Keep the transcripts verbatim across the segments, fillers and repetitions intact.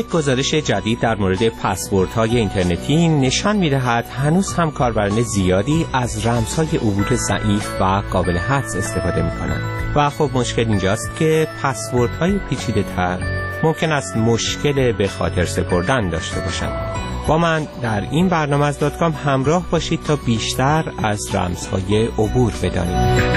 یک گزارش جدید در مورد پسوردهای اینترنتی نشان می‌دهد هنوز هم کاربران زیادی از رمزهای عبور ضعیف و قابل حدس استفاده می‌کنند. و خب مشکل اینجاست که پسوردهای پیچیده‌تر ممکن است مشکل به خاطر سپردن داشته باشند. با من در این برنامه از دات کام همراه باشید تا بیشتر از رمزهای عبور بدانید.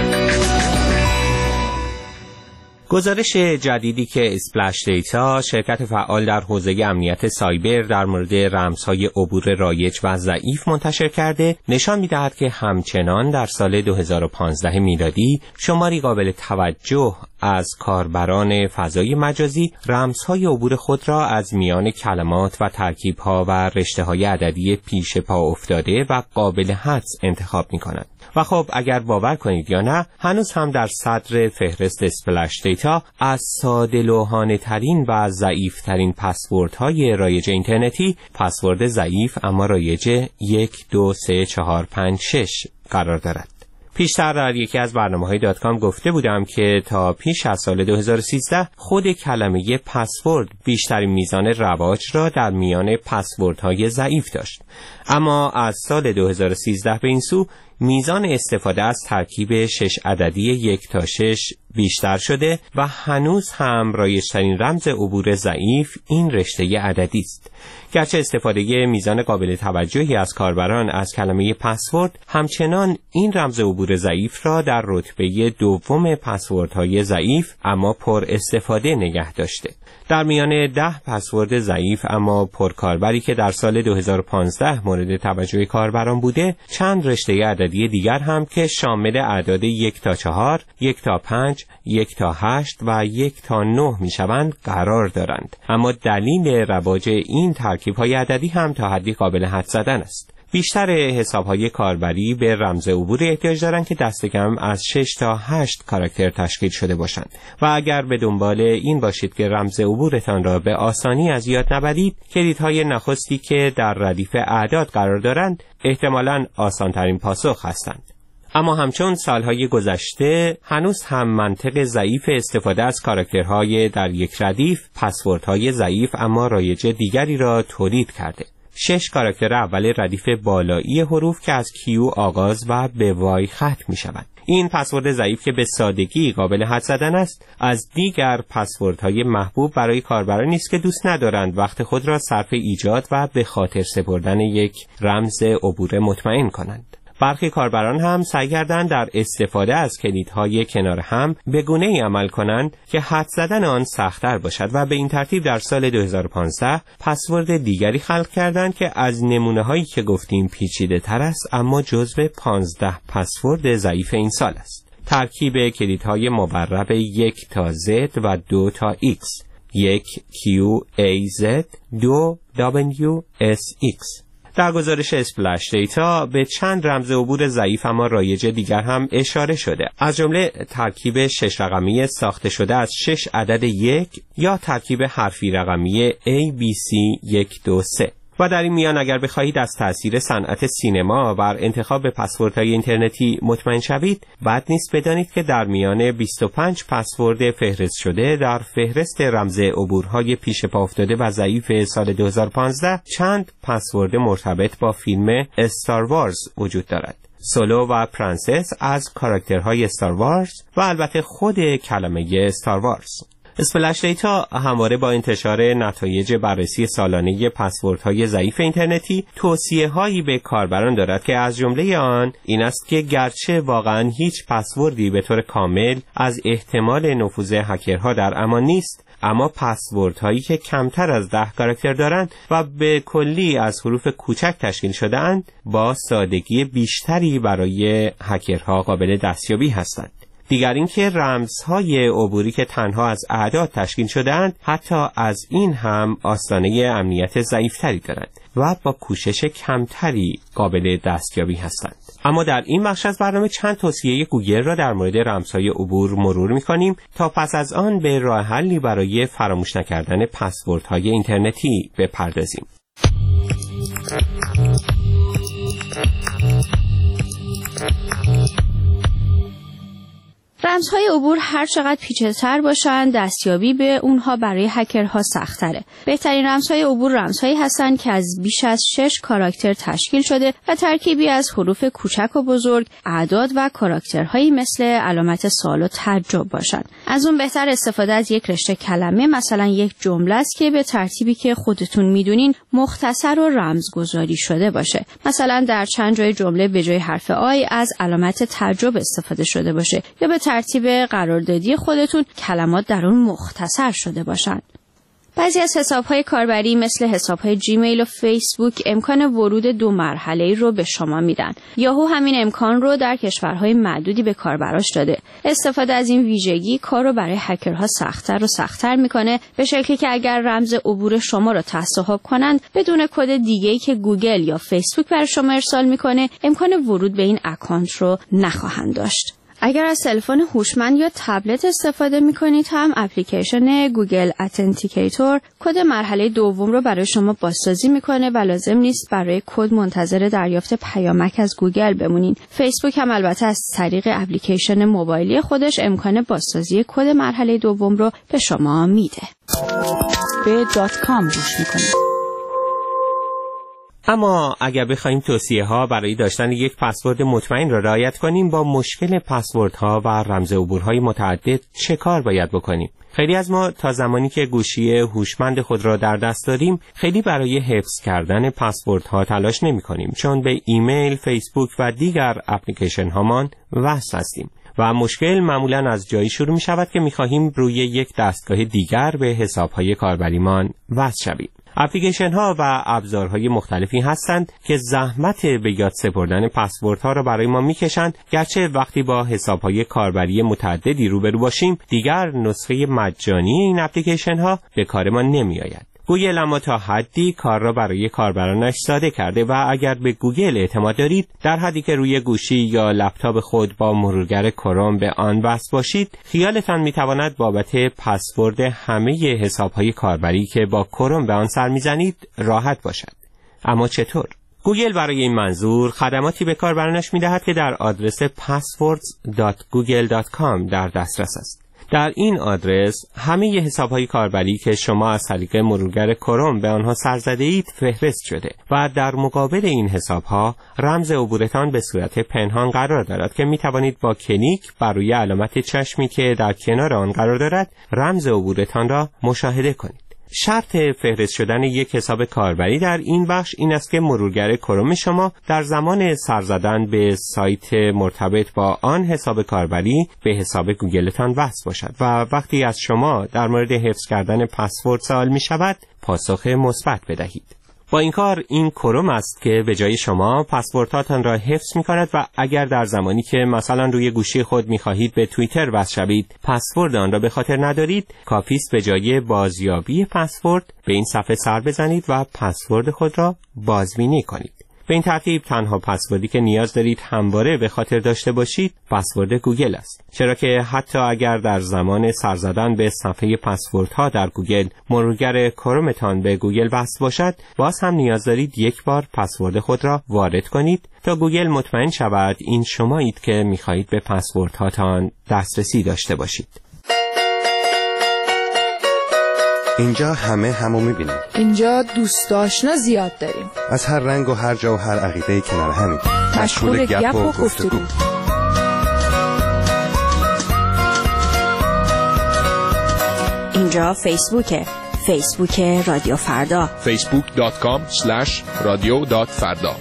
گزارش جدیدی که اسپلش دیتا، شرکت فعال در حوزه امنیت سایبر، در مورد رمزهای عبور رایج و ضعیف منتشر کرده، نشان می‌دهد که همچنان در سال دو هزار و پانزده میلادی شماری قابل توجه از کاربران فضای مجازی رمزهای عبور خود را از میان کلمات و ترکیب‌ها و رشته‌های عددی پیش پا افتاده و قابل حدس انتخاب می‌کنند. و خب اگر باور کنید یا نه، هنوز هم در صدر فهرست اسپلش دیتا از ساده‌لوحانه ترین و ضعیف ترین پسوردهای رایج اینترنتی، پسورد ضعیف اما رایج یک دو سه چهار پنج شش قرار دارد. پیشتر در یکی از برنامه‌های دات کام گفته بودم که تا پیش از سال دو هزار و سیزده خود کلمه پسورد بیشترین میزان رواج را در میان پسوردهای ضعیف داشت. اما از سال دو هزار و سیزده به این سو میزان استفاده از ترکیب شش عددی یک تا شش بیشتر شده و هنوز هم رایج‌ترین رمز عبور ضعیف این رشته عددی است. گرچه استفاده میزان قابل توجهی از کاربران از کلمه پسورد همچنان این رمز عبور ضعیف را در رتبه دوم پسوردهای ضعیف اما پر استفاده نگه داشته. در میان ده پسورد ضعیف اما پرکاربری که در سال دو هزار و پانزده مورد توجه کاربران بوده، چند رشته عددی دیگر هم که شامل اعداد یک تا چهار، یک تا پنج، یک تا هشت و یک تا نه می شوند قرار دارند. اما دلیل رواج این ترکیب‌های عددی هم تا حدی قابل حدس زدن است. بیشتر حساب‌های کاربری به رمز عبور احتیاج دارند که دست کم از شش تا هشت کاراکتر تشکیل شده باشند. و اگر به دنبال این باشید که رمز عبورتان را به آسانی از یاد نبرید، کلیدهای نخستی که در ردیف اعداد قرار دارند احتمالاً آسان‌ترین پاسخ هستند. اما همچون سالهای گذشته هنوز هم منطق ضعیف استفاده از کاراکترهای در یک ردیف پسوردهای ضعیف اما رایج دیگری را تولید کرده. شش کاراکتر اول ردیف بالایی حروف که از کیو آغاز و به وای ختم می شوند. این پسورد ضعیف که به سادگی قابل حدس زدن است، از دیگر پسوردهای محبوب برای کاربرانی است که دوست ندارند وقت خود را صرف ایجاد و به خاطر سپردن یک رمز عبور مطمئن کنند. برخی کاربران هم سعی کردند در استفاده از کلیدهای کنار هم به گونه‌ای عمل کنند که حدس زدن آن سخت‌تر باشد و به این ترتیب در سال دو هزار و پانزده پسورد دیگری خلق کردند که از نمونه‌هایی که گفتیم پیچیده‌تر است اما جزو پانزده پسورد ضعیف این سال است. ترکیب کلیدهای مورب یک تا زد و دو تا ایکس، یک کیو ای زد، دو دبلیو اس ایکس. در گزارش اسپلش دیتا به چند رمز عبور ضعیف اما رایج دیگر هم اشاره شده، از جمله ترکیب شش رقمی ساخته شده از شش عدد یک یا ترکیب حرفی رقمی ای بی سی یک دو سه. و در این میان اگر بخواهید از تأثیر صنعت سینما بر انتخاب پسوردهای اینترنتی مطمئن شوید، بد نیست بدانید که در میان بیست و پنج پسورد فهرست شده در فهرست رمز عبورهای پیش پا افتاده و ضعیف سال دو هزار و پانزده چند پسورد مرتبط با فیلم استار وارز وجود دارد. سولو و پرنسس از کاراکترهای استار وارز و البته خود کلمه استار وارز. اسپلش دیتا همواره با انتشار نتایج بررسی سالانه پسوردهای ضعیف اینترنتی توصیه‌هایی به کاربران دارد که از جمله آن این است که گرچه واقعاً هیچ پسوردی به طور کامل از احتمال نفوذ هکرها در امان نیست، اما پسوردهایی که کمتر از ده کاراکتر دارند و به کلی از حروف کوچک تشکیل شده اند با سادگی بیشتری برای هکرها قابل دستیابی هستند. دیگر اینکه رمزهای عبوری که تنها از اعداد تشکیل شده‌اند حتی از این هم آستانه امنیت ضعیف‌تری دارند و با کوشش کمتری قابل دستیابی هستند. اما در این بخش از برنامه چند توصیه گوگل را در مورد رمزهای عبور مرور می‌کنیم تا پس از آن به راه حلی برای فراموش نکردن پسوردهای اینترنتی بپردازیم. رمزهای عبور هر چقدر پیچیده‌تر باشند، دستیابی به اونها برای هکرها سخت‌تره. بهترین رمزهای عبور رمزهایی هستند که از بیش از شش کاراکتر تشکیل شده و ترکیبی از حروف کوچک و بزرگ، اعداد و کاراکترهایی مثل علامت سوال و تعجب باشند. از اون بهتر استفاده از یک رشته کلمه، مثلا یک جمله است که به ترتیبی که خودتون میدونین مختصر و رمزگذاری شده باشه. مثلا در چند جای جمله به جای حرف آی از علامت تعجب استفاده شده باشه یا به ترتیب قراردادی خودتون کلمات در اون مختصر شده باشند. بعضی از حساب‌های کاربری مثل حساب‌های جیمیل و فیسبوک امکان ورود دو مرحله‌ای رو به شما میدن. یاهو همین امکان رو در کشورهای معدودی به کاربراش داده. استفاده از این ویژگی کار رو برای هکرها سخت‌تر و سخت‌تر میکنه، به شکلی که اگر رمز عبور شما رو تصحیح کنند بدون کد دیگه‌ای که گوگل یا فیسبوک برای شما ارسال میکنه، امکان ورود به این اکانت رو نخواهند داشت. اگر از تلفن هوشمند یا تبلت استفاده می‌کنید هم اپلیکیشن گوگل اتنتیکیتور کد مرحله دوم رو برای شما بازسازی می‌کنه و لازم نیست برای کد منتظر دریافت پیامک از گوگل بمونین. فیسبوک هم البته از طریق اپلیکیشن موبایلی خودش امکان بازسازی کد مرحله دوم رو به شما میده. به دات کام گوش می‌کنید. اما اگر بخوایم توصیه ها برای داشتن یک پسورد مطمئن را رعایت کنیم، با مشکل پسوردها و رمز عبورهای متعدد چه کار باید بکنیم؟ خیلی از ما تا زمانی که گوشی هوشمند خود را در دست داریم خیلی برای حفظ کردن پسوردها تلاش نمی کنیم، چون به ایمیل، فیسبوک و دیگر اپلیکیشن هامان وصل هستیم و مشکل معمولاً از جایی شروع می شود که می خواهیم روی یک دستگاه دیگر به حسابهای کاربریمان وصل شویم. اپلیکیشن ها و ابزارهای مختلفی هستند که زحمت به یاد سپردن پسوردها را برای ما میکشند، گرچه وقتی با حسابهای کاربری متعددی روبرو باشیم دیگر نسخه مجانی این اپلیکیشن ها به کار ما نمی آید. گوگل اما تا حدی کار را برای کاربرانش ساده کرده و اگر به گوگل اعتماد دارید، در حدی که روی گوشی یا لپتاپ خود با مرورگر کروم به آن وصل باشید، خیالتان میتواند بابت پسورد همه حسابهای کاربری که با کروم به آن سر میزنید راحت باشد. اما چطور؟ گوگل برای این منظور خدماتی به کاربرانش میدهد که در آدرس پسوردز دات گوگل دات کام در دسترس است. در این آدرس همه حسابهای کاربری که شما از طریق مرورگر کروم به آنها سر زده اید فهرست شده و در مقابل این حسابها رمز عبورتان به صورت پنهان قرار دارد که می توانید با کلیک بر روی علامت چشمی که در کنار آن قرار دارد رمز عبورتان را مشاهده کنید. شرط فهرست شدن یک حساب کاربری در این بخش این است که مرورگر کروم شما در زمان سر زدن به سایت مرتبط با آن حساب کاربری به حساب گوگلتان وصل باشد و وقتی از شما در مورد حفظ کردن پسورد سوال می شود پاسخ مثبت بدهید. با این کار این کروم است که به جای شما پسوردهاتان را حفظ می کند و اگر در زمانی که مثلا روی گوشی خود می خواهید به توییتر وصل شوید پسورد آن را به خاطر ندارید، کافی است به جای بازیابی پسورد به این صفحه سر بزنید و پسورد خود را بازبینی کنید. به این ترتیب تنها پسوردی که نیاز دارید همواره به خاطر داشته باشید پسورد گوگل است، چرا که حتی اگر در زمان سر زدن به صفحه پسوردها در گوگل مرورگر کرومتان به گوگل وصل باشد، باز هم نیاز دارید یک بار پسورد خود را وارد کنید تا گوگل مطمئن شود این شمایید که می‌خواهید به پسوردهاتان دسترسی داشته باشید. اینجا همه همو میبینیم. اینجا دوست آشنا زیاد داریم. از هر رنگ و هر جا و هر عقیده کنار همیم. مشغول گپ و گفتگو. اینجا فیسبوکه. فیسبوک رادیو فردا. فیسبوک دات کام اسلش رادیو دات فردا.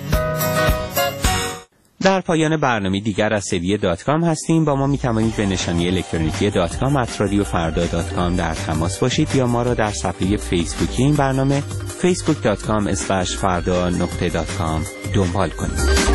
در پایان برنامه دیگر از سری دات کام هستیم. با ما می توانید به نشانی الکترونیکی دات کام ات رادیو فردا دات کام در تماس باشید یا ما را در صفحه فیسبوکی این برنامه فیسبوک دات کام اسلش فردا نقطه دات کام دنبال کنید.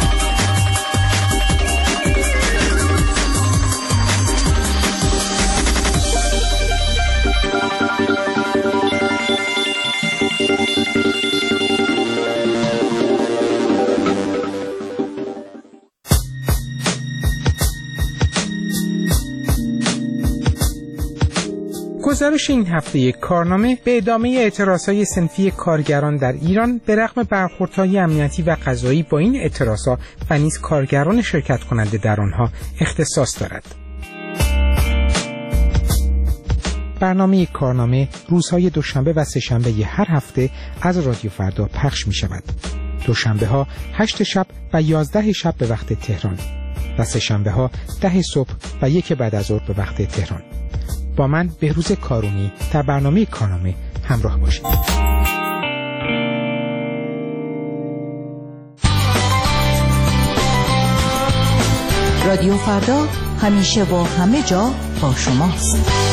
گزارش این هفته یک کارنامه به ادامه اعتراضهای صنفی کارگران در ایران به رغم برخوردهای امنیتی و قضایی با این اعتراضها و نیز کارگران شرکت کننده در آنها اختصاص دارد. برنامه کارنامه روزهای دوشنبه و سه‌شنبه هر هفته از رادیو فردا پخش می شود. دوشنبه ها هشت شب و یازده شب به وقت تهران و سه‌شنبه ها ده صبح و یک بعد از ظهر به وقت تهران. با من بهروز کارونی در برنامه کارنامه همراه باشید. رادیو فردا همیشه با همه جا با شماست.